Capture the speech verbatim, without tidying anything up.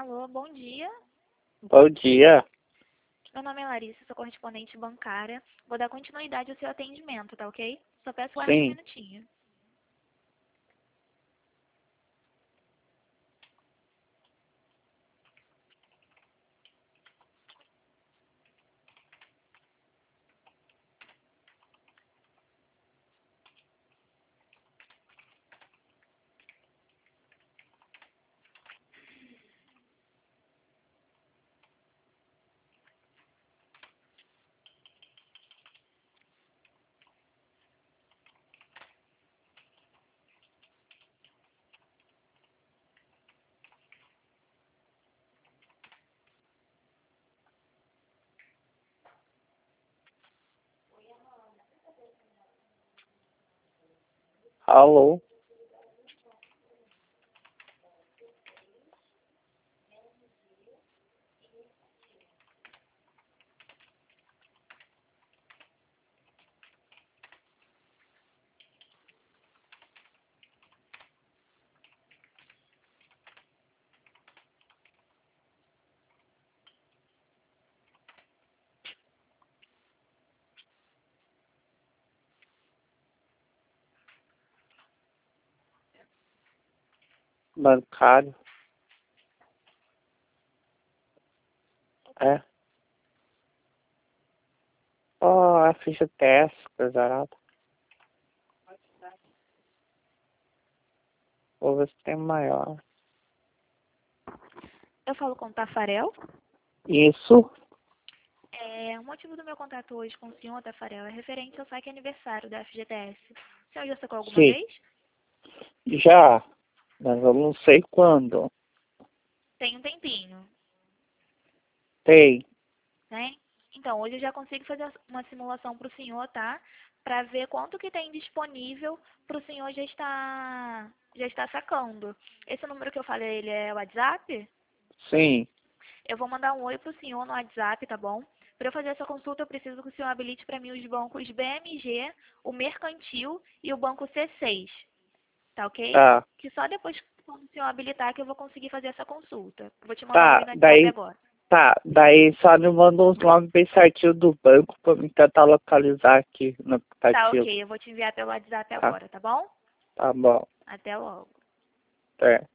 Alô, bom dia. Bom dia. Meu nome é Larissa, sou correspondente bancária. Vou dar continuidade ao seu atendimento, tá ok? Só peço guarde um Sim. minutinho. Alô. Bancário. É. Oh, a ficha teste, coisa arada. Vou ver se tem maior. Eu falo com o Tafarel. Isso? É, o motivo do meu contato hoje com o senhor, Tafarel, é referente ao saque aniversário da F G T S. O senhor já sacou alguma Sim. vez? Já. Mas eu não sei quando. Tem um tempinho, Tem. né? Então, hoje eu já consigo fazer uma simulação para o senhor, tá? Para ver quanto que tem disponível para o senhor já estar, já estar sacando. Esse número que eu falei, ele é o WhatsApp? Sim. Eu vou mandar um oi pro senhor no WhatsApp, tá bom? Para eu fazer essa consulta, eu preciso que o senhor habilite para mim os bancos B M G, o Mercantil e o banco C seis, tá ok? Tá. Que só depois, quando o senhor habilitar, que eu vou conseguir fazer essa consulta. Vou te mandar um oi Tá. no WhatsApp Daí, agora. tá. Daí só me manda uns nomes bem certinho do banco pra me tentar localizar aqui no Tá aplicativo. ok, eu vou te enviar pelo WhatsApp Tá. agora, tá bom? Tá bom. Até logo. É.